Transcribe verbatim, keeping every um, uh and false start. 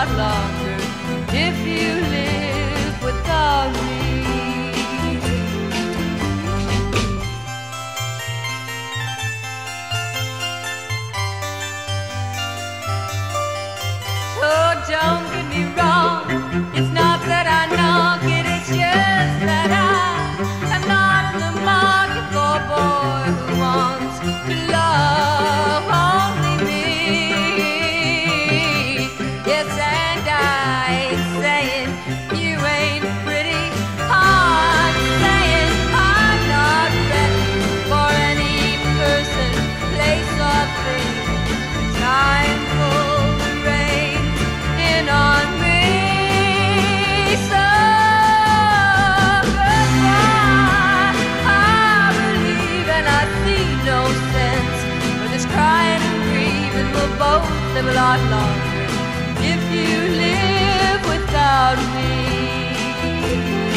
lot longer if you live without me. So don't get me wrong, it's not that I knock it, it's just that I am not in the market for a boy who wants to love only me. Yes, and I ain't saying you ain't pretty, I'm saying I'm not ready for any person, place or thing. Time pulls the reins in on me. So goodbye, I believe and I see no sense for this crying and grieving. We'll both live a lot longer if you live without me.